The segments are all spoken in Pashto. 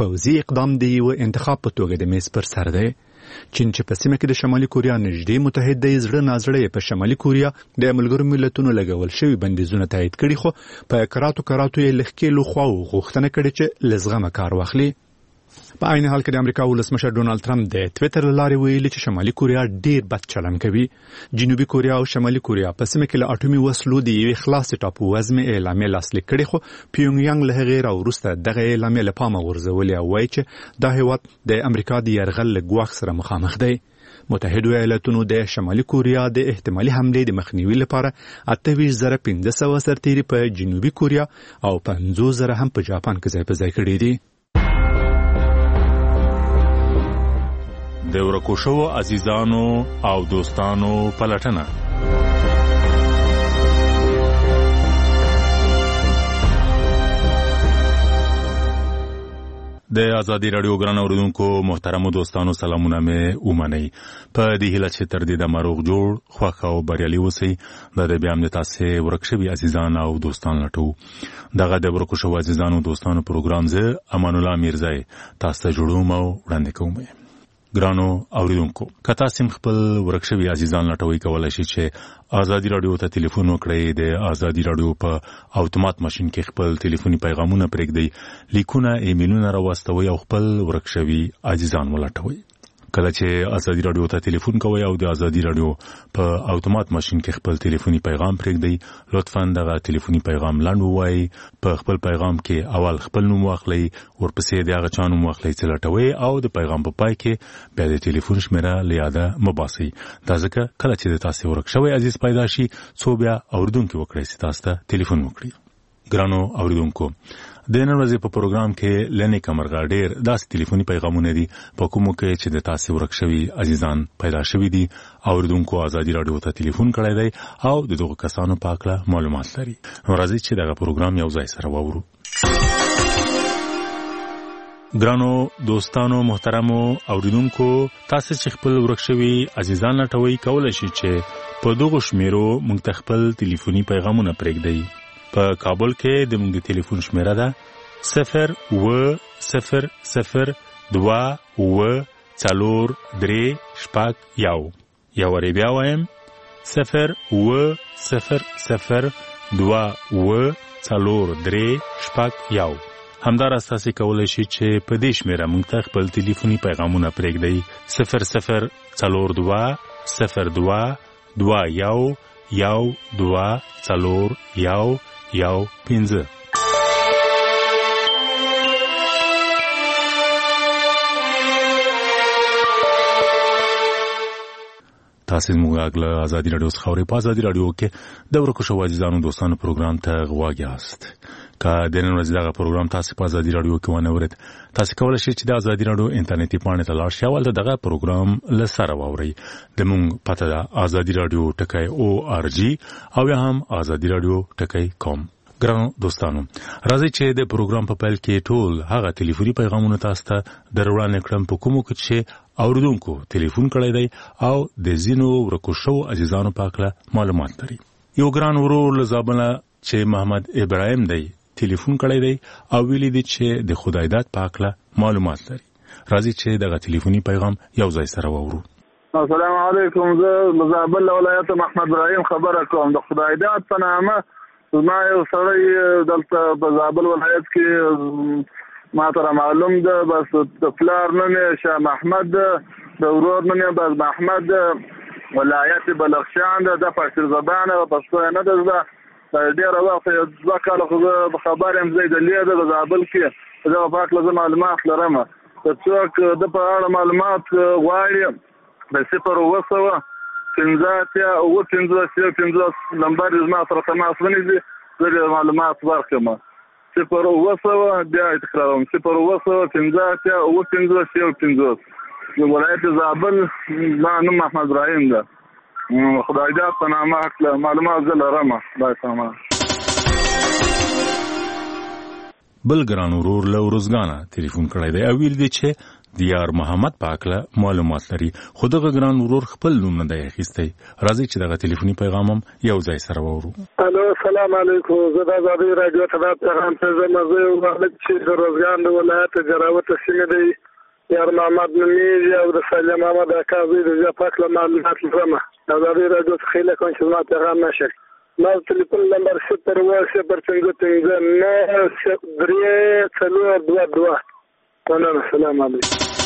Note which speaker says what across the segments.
Speaker 1: پوځي اقدام د یو انتخاب په توګه د میز پر سر دی. چین چې په سیمه کې د شمالي کوریا نږدې متحد دی، زړه نازړه په شمالي کوریا د ملګرو ملتونو لګول شوی بندیزونه تایید کړي، خو په کراتو یې لښکېلو خواو غوښتنه کړې چې له زغمه کار واخلي. په عین حال کې د امریکا ولسمشر ډونالد ټرمپ د ټویټر له لارې ویلي چې شمالي کوریا ډیر بد چلند کوي. جنوبي کوریا او شمالي کوریا په سیمه کې له اټومي وسلو د یوې خلاصې ټاپو وزمې اعلامیه لاسلیک کړې، خو پیونګیانګ له هغې راوروسته دغه اعلامیه له پامه غورځولې او وایي چې دا هیواد د امریکا د یرغل له ګواښ سره مخامخ دی. متحده ایالاتونو د شمالي کوریا د احتمالي حملې د مخنیوي لپاره 28,500 سرتیري په جنوبي کوریا او 50,000 هم په جاپان کې ځای په ځای کړي دي.
Speaker 2: د ورکو شوو عزیزانو او دوستانو پلټنه. د ازادي رادیو ګران اوریدونکو محترمو دوستانو سلامونه مې ومنئ. په دې هیله چې تر دې د مروغ جوړ خوښ او بریالي اوسئ. د بیا هم د تاسې ورک شوي عزیزان او دوستان لټو. دغه د ورکو شوو عزیزانو دوستانو پروګرام زه امان الله میرزای تاسو ته جوړوم او وړاندې کوم. ګرانو اوریدونکو، که تاسو خپل ورک شوي عزیزان لټوي، کولای شئ چې ازادي رادیو ته ټلیفون وکړئ. د ازادي رادیو په اتومات ماشين کې خپل ټلیفوني پیغامونه پرېږدئ، لیکونه ایمیلونه راوستوي او خپل ورک شوي عزیزان ولټوي. کله چې ازادي رادیو ته ټلیفون کوئ او د ازادي رادیو په اتومات ماشين کې خپل ټلیفوني پیغام پرېږدئ، لطفاً دغه ټلیفوني پیغام لاندې ووایئ. په خپل پیغام کې اول خپل نوم واخلئ، ورپسې د هغه چا نوم واخلئ چې لټوئ، او د پیغام په پای کې بیا د ټلیفون شمیره له یاده مه باسئ. دا ځکه کله چې د تاسې ورک شوی عزیز پیدا شي، څو بیا اورېدونکي وکړئ چې تاسو ته ټلیفون وکړي. ګرانو اوریدونکو، د نن ورځې په پروګرام کې لنې کمرغه ډېر داسې ټلیفوني پیغامونه دي په کومو کې چې د تاسې ورک شوي عزیزان پیدا شوي دي. اوریدونکو ازادي رادیو ته ټلیفون کړی دی او د دغو کسانو په هکله معلومات لري. نو راځئ چې دغه پروګرام یو ځای سره واورو. ګرانو دوستانو محترمو اوریدونکو، تاسو چې خپل ورک شوي عزیزان لټوئ، کولای شئ چې په دغو شمیرو موږ ته خپل ټلیفوني پیغامونه پرېږدئ. په کابل کې د موږ د ټلیفون شمیره ده 0-0-0-2-4-3-1. یو وری بیا وایم 0-0-0-2-4-3-1. همداراز تاسو کولای شئ چې په دې شمیره موږ ته خپل ټلیفوني پیغامونه پرېږدئ 0-0-02-2-1-2-4-1-1-5. تاسو موږ غږ ازادي رادیو څخه اورئ. په ازادي رادیو کې د ورکو شوو عزیزانو دوستانو پروګرام ته غوږ یاست. که د نن ورځې دغه پروګرام تاسو په ازادي رادیو کې ونه اورئ، تاسو کولای شئ چې د ازادي رادیو انټرنیټي پاڼې ته لاړ شئ او دغه پروګرام له سره واورئ. زموږ پته ده azadiradio.org او یا هم azadiradio.com. ګرانو دوستانو، راځئ چې د پروګرام په پیل کې ټول هغه ټلیفوني پیغامونه تاسو ته دروړاندې کړم په کومو کې چې اوریدونکو ټلیفون کړی دی او د ځینو ورکو شوو عزیزانو په اړه معلومات لري. یو ګران ورور له زابله چې محمد ابراهیم دی ټلیفون کړی دی او ویلي دی چې د خدای داد په اړه معلومات لري. راځئ چې دغه ټلیفوني پیغام یو ځای سره واورو.
Speaker 3: السلام علیکم، زه له زابل ولایت محمد ابراهیم خبره کوم. د خدای داد په نامه ما یو سړی دلته په زابل ولایت کې ما ته معلوم ده، بس د پلار نوم یې شاه محمد ده، د ورور نوم یې بس محمد ده، ولایت بلخشان ده، د پښتو زبانه پښتو نه ده. ډېره وخت 2 کاله خو خبر یم زه د لید د زابل کې دا په اړه معلومات لرم. څوک د په اړه معلومات غواړي د 0-50-15 نمبر زما سره تماس ونیسي، زه معلومات ورکړم. 0-50 بیا تکراروم 0-50-15 ولایت زابل. ما نوم محمد ابراهیم ده. خدای داد په نامه معلومات زه لرم.
Speaker 2: بل ګران ورور له ورځګانه ټلیفون کړی دی او ویل دی چې دیار محمد پاکله معلومات لري. خو دغه ګران ورور خپل نوم نه دی اخیستی. راځي چې دغه ټلیفوني پیغام هم یو ځای سره واورو.
Speaker 3: الو السلام علیکم. زه د آزادۍ راډیو ته دا پیغام پېژنم. زه یو هلک چې د روزګان د ولایت جراوت سیمې دی یار محمد نومیږي او د سالم محمد اکا زوی د زیا پاکله معلومات لرم. د آزادۍ راډیو څخه هیله کوم چې زما پیغام نشي. ما ټلیفون نمبر 0-0-9-3-4-2-2. السلام علیکم.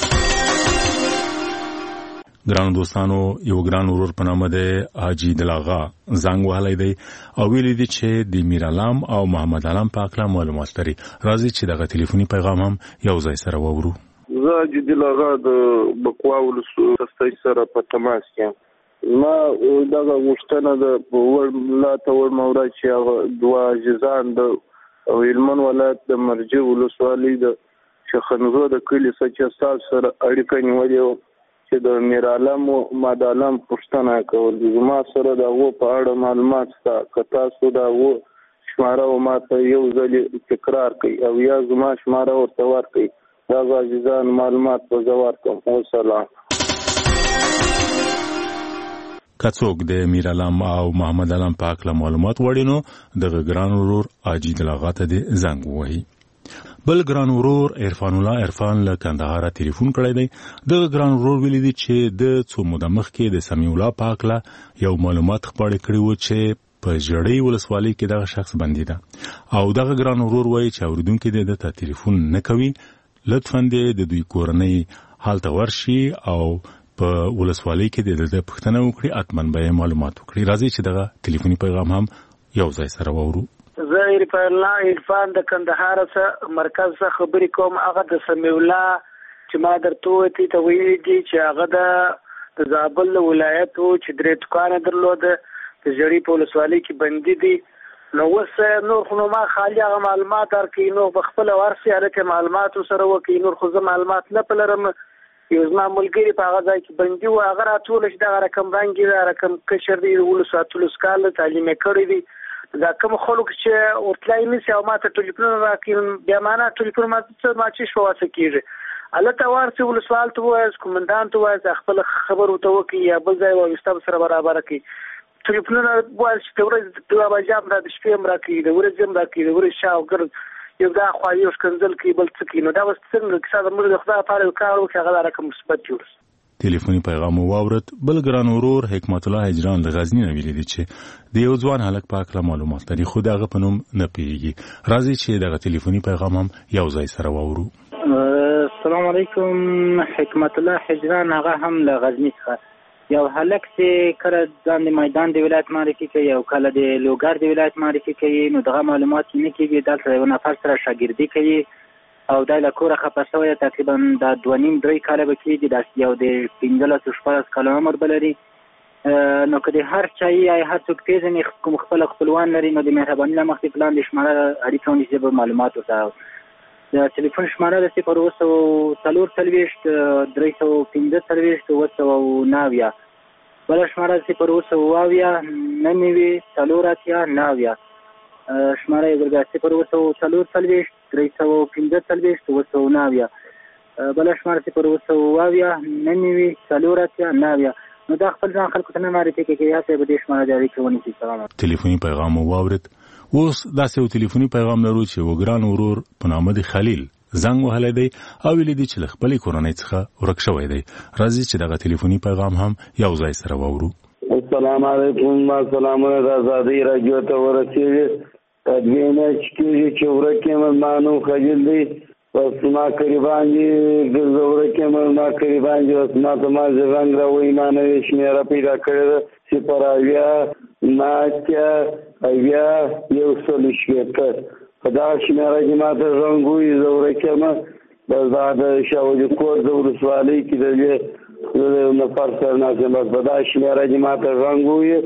Speaker 2: ګرانو دوستانو، یو ګران ورور په نامه دی حاجي دلاغا زنګ وهلی دی او ویلي دی چې د میر علام او محمد علام په اړه معلومات لري. راځي چې دغه ټلیفوني پیغام هم یو ځای سره واورو.
Speaker 4: زه حاجي دلاغا د بکوا ولسوالۍ سره په تماس یم. ما دغه غوښتنه د ملا تور مورا چې هغه دوه جزان د هلمند ولایت د مرجع ولسوالۍ د شخنزو د کلي څخه ستاسو سره اړیکه نیولې وه چې د میر علام او محمد علام پوښتنه کول. زما سره د هغو په اړه معلومات شته. که تاسو د هغو شماره ماته یو ځل تکرار کړئ او یا زما شماره ورته ورکړئ، دغه عزیزان معلومات به زه ورکړم. وسلام.
Speaker 2: که څوک د میر علام او محمد علام په اړه معلومات غواړي نو دغه ګران ورور حاجي دلاغا ته دې زنګ ووهي. بل ګران ورور عرفان الله عرفان له کندهار ټلیفون کړی دی. دغه ګران ورور ویلي دی چې د څو موده مخکې د سمیع الله په اړه یو معلومات خپاره کړی و چې په ژړۍ ولسوالۍ کې دغه شخص بندي ده او دغه ګران ورور وایي چې اوریدونکي دې ته ټلیفون نه کوي. لطفاً دې د دوی کورنۍ حال ته ورشي او په ولسوالۍ کې د پوښتنه وکړي، اطمن به معلومات وکړي. راځي چې دغه ټلیفوني پیغام هم یو ځای سره واورو.
Speaker 5: زه عرفان د کندهار څخه مرکز څخه خبرې کوم. هغه د سمیع الله چې ما درته وتی ته ویلي دي چې هغه د زابل ولایت و چې درې دوکانه درلوده د ژړۍ په ولسوالۍ کې بندي دي. نو اوس نور خو ما خالي هغه معلومات درکړي نو په خپله ورسي هلکه معلومات سره وکړي. نور خو زه معلومات نه پلرم. یو زما ملګري په هغه ځای کې بندي و، هغه راټوله چې دغه رقم رنګ دا رقم کشر دی 19 کاله تعلیم کړی دی. دا کوم خلک چې ورتلای نشي او ماته ټلیفون راکړي بیا معنا ټلیفون ما چې شو واسه کیږي الته ورته ولسوال ته وایي کومندان ته وایي خپل خبر ورته وکي یا بل ځای وایي سره برابر کړي. ټلیفون وایي چې ورځ د جام را د شپې هم راکړي د ورځې هم راکړي د ورځې شاوګر یو دا خو یو کنزل کې بل څه کې. نو دا وس څنګه کیسه د مرګ خدای لپاره کار وکړي هغه رقم مثبت جوړ.
Speaker 2: ټلیفوني پیغام واورت. بل ګران ورور حکمت الله هجران له غزنی نه ویلي دي چې د یو ځوان هلک په اړه معلومات لري خو دغه په نوم نه پیږي. راځي چې دغه ټلیفوني پیغام هم یو ځای سره واورو.
Speaker 6: السلام علیکم. حکمت الله هجران هغه هم له غزنی څخه یو هلک چې کله ځان د میدان د ولایت معرفي کوي او کله د لوګر د ولایت معرفي کوي نو دغه معلومات نه کیږي. دلته یو نفر سره شاګردي کوي او دا له کوره خپه شوی تقریبا د 2.5-3 کاله به کېږي. دا یو د 15-16 کاله عمر به لري. نو که د هر چا یا هر څوک پېژني کوم خپل خپلوان لري نو د مهرباني له مخې په لاندې شماره اړیکه ونیسي به معلومات ورته. د ټلیفون شماره د 0-345-349. بله شماره 0-2-4-9-4-9. شماره یې ورګه 0-345-349. بله شماره 0-2-4-9-4-9. نو دا خپل ځان خلکو ته نه معرفي کوي یا ته به دې شماره جاري کوونکی. سلام.
Speaker 2: ټلیفوني پیغام واورید. اوس داسې یو ټلیفوني پیغام لرو چې وګران ورور په نامه د خلیل زنګ وهلی دی او ویلي دی چې له خپلې کورنۍ څخه ورک شوی دی. راځي چې دغه ټلیفوني پیغام هم یو ځای سره واورو.
Speaker 4: السلام علیکم. ما سلامونه د آزادۍ راډیو ته ورسېږي. تدوینه چې ورک یم مانو خلیل دی بس ما قریبان دي ګرځوره کې ما قریبان دي اوس ما ته ما ځنګ راوي ما نه شمیره پیدا کړې 0-8-9-8 یو څل شپږ خدا شمیره چې ما ته څنګه زوره کې ما بس دا شاوې کور د ورسوالۍ کې دی نو پر سر نه بس دا شمیره چې ما ته څنګه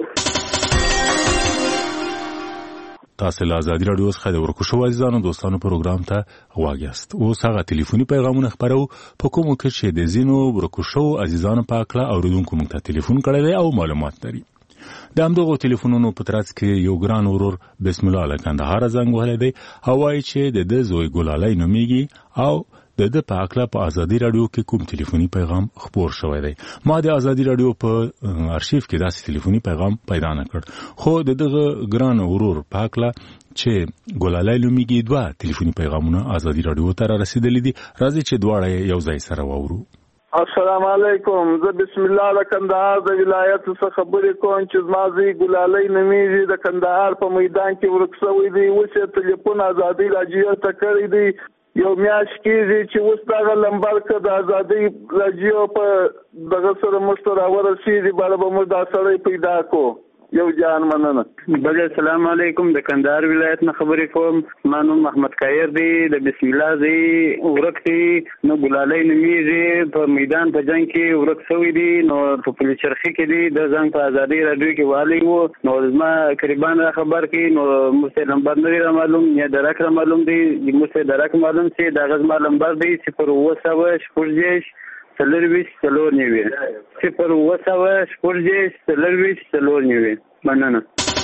Speaker 2: تاسو له آزادي راډیو څخه د ورکوشو عزیزانو دوستانو پروګرام ته غواړئ. اوس هغه ټلیفوني پیغامونه خبرو په کومو کې چې د زینو ورکوشو عزیزانو په اړه اوریدونکو موږ ته ټلیفون کړی دی او معلومات لري. د همدغو ټلیفونونو په ترڅ کې یو ګران ورور بسم الله له کندهار زنګ وهلی دی او وایي چې د زوی ګلالی نومیږي او د په اکلا په ازادي رادیو کې کوم ټلیفوني پیغام خبر شوی دی. ما د ازادي رادیو په ارشیف کې داسې ټلیفوني پیغام پیدا نه کړ، خو دغه ګران ورور په اکلا چې ګلالای لومیږي 2 ټلیفوني پیغامونه ازادي رادیو ته را رسیدلي دي. راځي چې دواړه یو ځای سره واورو.
Speaker 3: السلام علیکم، زه بسم الله له کندهار د ولایت څخه خبرې کوم چې زما زوی ګلالۍ نومیږي، د کندهار په میدان کې ورک شوی دی. اوس یې ټلیفون ازادي راډیو ته کړی دی، یو میاشت کېږي چې اوس دغه لمبر که د ازادي راډیو په دغه سره موږ ته راورسېږي، بله به موږ دا سړی پیدا کړو. یو جان مننه.
Speaker 7: بله السلام علیکم، د کندهار ولایت نه خبرې کوم. ما نوم محمد کایر دی، د بسم الله زوی ورک دی. نو ګلالۍ نومیږي، په میدان په جنګ کې ورک شوی دی، نو په پولیس چرخي کې دی. د زنګ په ازادي راډیو کې والی و، نو زما قریبان را خبر کړي، نو موږ نمبر نه را معلوم، یا درک را معلوم دی، موږ درک معلوم چې دا غزما نمبر دی 0 سلرویش سلور نیوی 0 شپږ سلرویش سلور نیوی. مننه.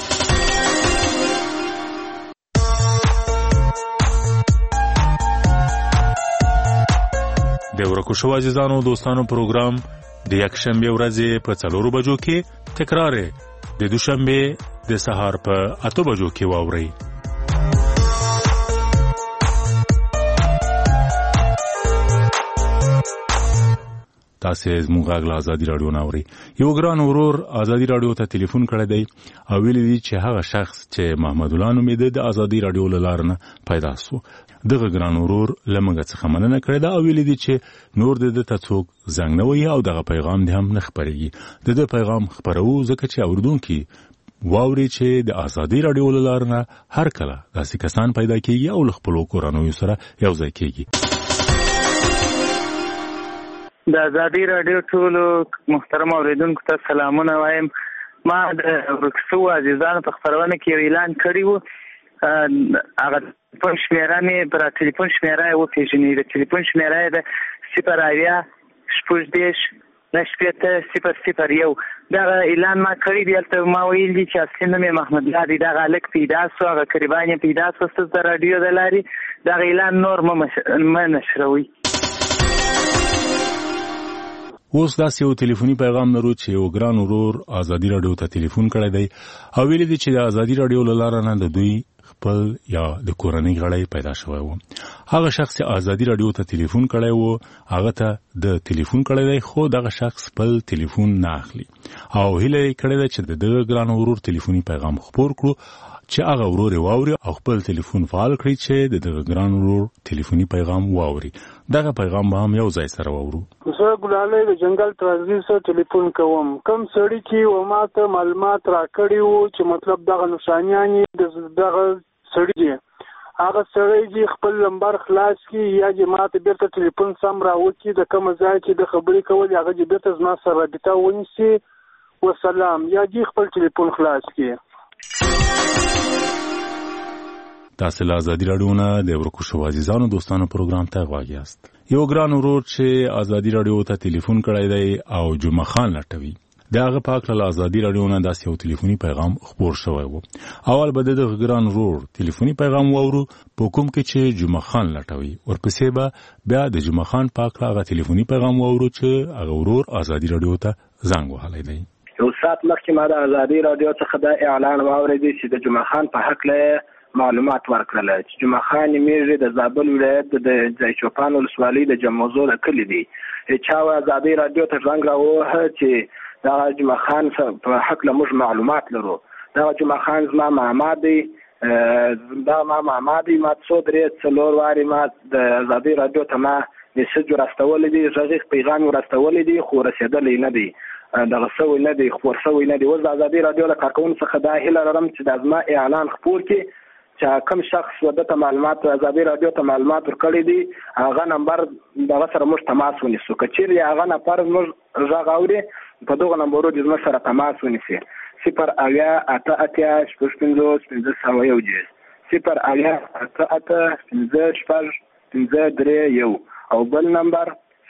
Speaker 2: د ورکو شو عزیزانو دوستانو پروګرام د یکشنبه ورځې په 4 بجو کې تکرار د دوشنبه د سهار په 8 بجو کې واوري. تاسو زموږ غږ ازادي رادیو ناوري. یو ګران ورور ازادي رادیو ته ټلیفون کړی دی او ویل دي چې هغه شخص چې محمد الله نومېده د ازادي رادیو لارنه پیدا سو. دغه ګران ورور لمغه څخه مننه کړې ده او ویل دي چې نور د ته څوک زنګ نه وي او دغه پیغام دې هم نه خبرېږي. د پیغام خبرو ځکه چې اوردونکو واوري چې د ازادي رادیو لارنه هر کله داسې کسان پیدا کیږي او خپل کورانو سره یو ځای کیږي.
Speaker 7: د ازادي رادیو ټول محترم اوریدونکو ته سلامونه وایم. ما د ورکسو عزیزانو په خبرونه کې اعلان کړی وو، هغه په شمیره مې پر ټلیفون شمیره و پیژنې. د ټلیفون شمیره د 0 دا اعلان ما کړی دی. البته ما ویل دي چې اصلي نوم محمد الله دی، دا الک پیدا سو، هغه قریبان پیدا سو د رادیو د لاري. دا اعلان نور ما نشروي.
Speaker 2: اوس داسې یو ټلیفوني پیغام لرو چې یو ګران ورور ازادي رادیو ته ټلیفون کړی دی او ویل دي چې د ازادي رادیو لاره نه د دوی خپل یا د کورنۍ غړی پیدا شوی و. هغه شخص چې ازادي رادیو ته ټلیفون کړی و هغه ته د ټلیفون کړی دی، خو دغه شخص خپل ټلیفون نه اخلي او هیله یې کړې ده چې د ګران ورور ټلیفوني پیغام خبر کړو چې هغه ورور واوري او خپل ټلیفون فعال کړي چې د ګران ورور ټلیفوني پیغام واوري. دغه پیغام به هم یو ځای سره واورو.
Speaker 8: زه ګلالۍ د جنگل ترازی سره ټلیفون کوم. کم سړی چې و ماته معلومات راکړي وو چې مطلب دغه نشانیان دغه سړی دی، هغه سړی چې خپل نمبر خلاص کی یا چې ماته بیرته ټلیفون سم راوکي د کوم ځای چې د خبرې کول هغه چې بیرته زما سره رابطه ونیسي وسلام، یا چې خپل ټلیفون خلاص کی.
Speaker 2: تاسو له ازادي رادیو نه د ورکو شو عزیزانو دوستانو پروګرام ته غواړئ یاست. یو ګران ورور چې ازادي رادیو ته ټلیفون کړی دی او جمعه خان لټوي، دغه پاک له ازادي رادیو نه داسې یو ټلیفوني پیغام خبر شوی وو. اول به د ګران ورور ټلیفوني پیغام واورو په کوم کې چې جمعه خان لټوي، ورپسې به بیا د جمعه خان پاک له ټلیفوني پیغام واورو چې هغه ورور ازادي رادیو ته زنګ وهلی دی.
Speaker 9: یو سات مخکې ما د ازادي رادیو څخه دا اعلان واورېدی چې د جمعه خان په حق له معلومات ورکړل چې جمعه خان میرې د زابل ولایت د ځایچوپان ولسوالۍ د جموزو د کلی دی. چا ازادي رادیو ته څنګه راوه چې دا جمعه خان په حق له موږ معلومات لرو. دا جمعه خان زما ماما دی، دا ما دی، ما څو درې څلور واري ما د ازادي رادیو ته ما میسج ورستول دي، غږیز پیغام ورستول دي، خو رسیدلی نه دی، دغه سوی نه دی، خبر سوی نه دی. اوس د ازادي رادیو له کارکونکو څخه دا هیله لرم چې د زما اعلان خپور کړي چې کوم شخص ودته معلومات ازادي رادیو ته معلومات ورکړي دي هغه نمبر دغه سره موږ تماس ونیسو. که چیرې هغه نفر موږ غږ اوري په دغه نمبرو د موږ سره تماس ونیسي 0 او بل نمبر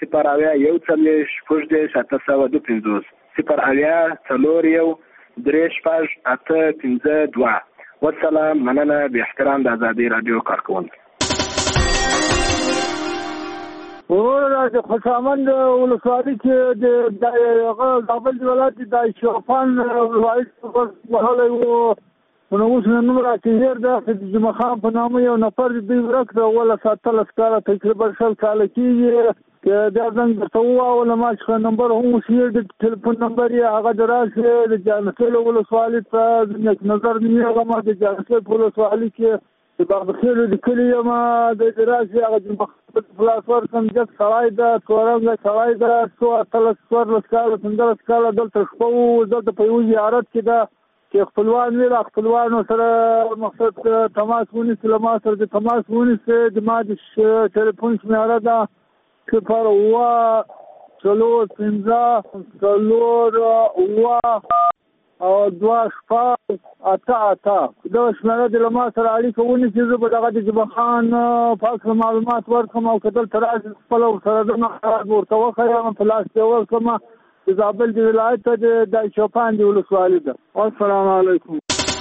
Speaker 9: 0 والسلام. مننه، به احترام د ازادي رادیو کارکونکو.
Speaker 8: ورور د خوشامند ولسوالۍ کې د زابل ولایت د شوفان ولایت په حاله وو نو اوس نن راځي د جمعه خان په نامه یو نفر د ورک د ولا ساتل اسکار تقریبا شل کال کېږي دا څنګه تاسو او ما څخه نمبر هم شي د ټلیفون نمبر یې هغه دراسه د جانسل ولسوالۍ ته نظر نیغه ما د جانسل ولسوالۍ کې د بخیر د کلیه ما د دراسه هغه د پلاسور کوم د سړای د تورنګ سړای د څو اتل څور لسکال څنګه سکال دلته شپو دلته په یو زیارت کې دا چې خپلوان ویل خپلوانو سره مقصد تماس ونیسه لما سره د تماس ونیسه د ما د ټلیفون شمیره ده چې پر وا چلو پنځه څلور وا او دوا شپه اته دا شمیره د لما سره اړیکه ونیسه زه به دغه د جمعه خان پاک معلومات ورکړم او کتل تراز خپل سره د ورته وخایم په لاس کې ورکړم د زابل د ولایت د شوپان د ولسوالۍ ده. السلام علیکم.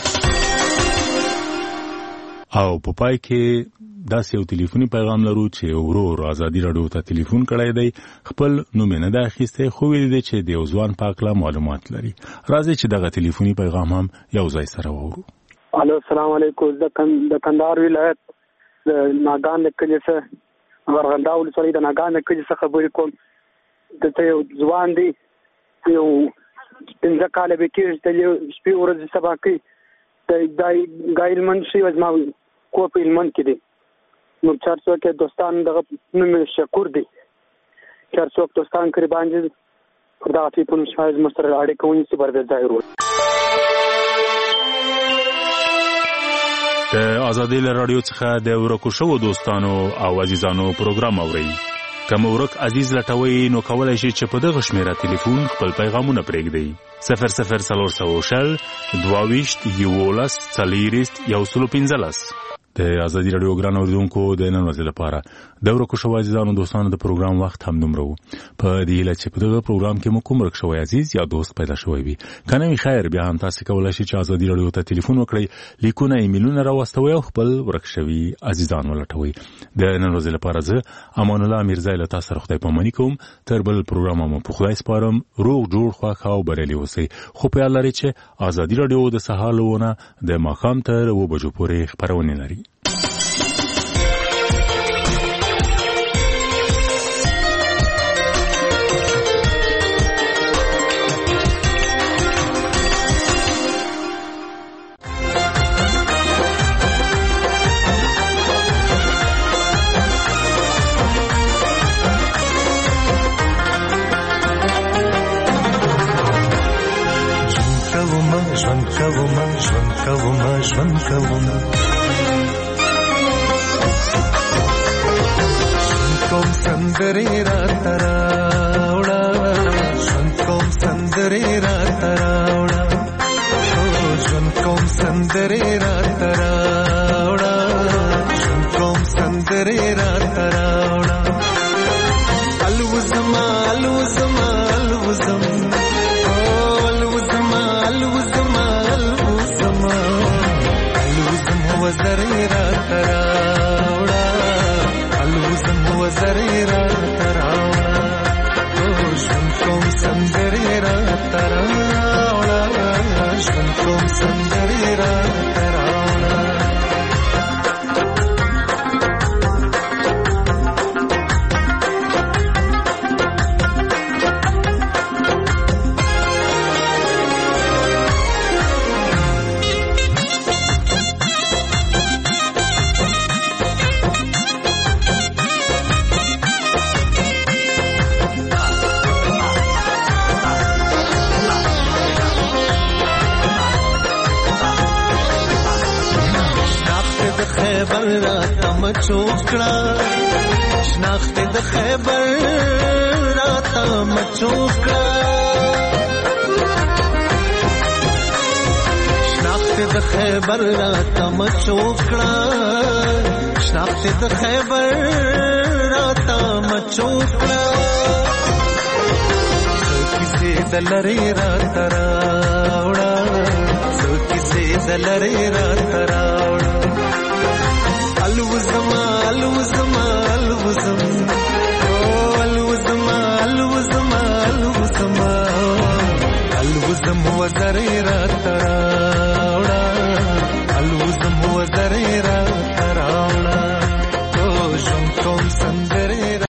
Speaker 2: او په پای کې داسې یو ټلیفوني پیغام لرو چې ورور ازادي رادیو ته ټلیفون کړی دی خپل نوم نه دا اخیسته خو ویل دی چې د ځوان پاکلا معلومات لري راځي چې دغه ټلیفوني پیغام هم یو ځای سره وورو.
Speaker 10: الو السلام علیکم. د کندهار ولایت د ناګان د کلی څخه ورغندا ولسوالۍ د ناګان د کلی څخه خبرې کوم. دته یو ځوان دی یو پنځه کاله به کېږي ته شپې ورځې سبا کوي د ګایل منشي وزما کو په علمن کې دی نو چارڅو کې دوستان دغه نوم شکور دی چارڅو دوستان قربان دي خدا ته په نشایز مستر اړیکه ونی چې برده ظاهر و.
Speaker 2: د ازادي رادیو څخه د ورکو شو دوستانو او عزیزانو پروګرام اوري. کوم ورک عزیز لټوي نو کولای شي چې په دغه شمیره ټلیفون خپل پیغامونه پرېږدي 0040 22 یولس څلېرست یو سلو پنځلس. د ازادي رادیو ګران اوریدونکو د نن ورځې لپاره د ورکو شو عزیزانو دوستانو د پروګرام وخت هم دومره په دې لږ چې په دغه پروګرام کې مو کوم ورک شو عزیز یا دوست پیدا شوی وي کنه می خیر بیا هم تاسو کولای شئ چې ازادي رادیو ته ټلیفون وکړئ لیکونه ایمیلونه راوستوي او خپل ورک شوی عزیزان ولټوي. د نن ورځې لپاره زه امان الله میرزا له تاسو سره خدای پاماني کوم تر بل پروګرام مو په خدای سپارم روغ جوړ خوښ او بریالي اوسئ. خو په یاد لرئ چې ازادي رادیو د سهار لونه د ماښام تر 2 بجو پورې خبرونه لري.
Speaker 11: کوم سندرې را تراوړه کوم سندرې را تراوړه کوم سندرې را تراوړه کوم سندرې را تراوړه الوزما الوزما الوزم الوزما الوزما الوزما الوزم هو زرې را تراوړه الوزم هو زرې را تراوړه کوم سندرې را تراوړه کوم سندرې را تراوړه چوکړه شناخت د خیبر راته مچوکړه شناخت د خیبر راته مچوکړه شناخت د خیبر راته مچوکړه کیسه دلری راته راوړه کیسه دلری راته راوړه الوزما الوزما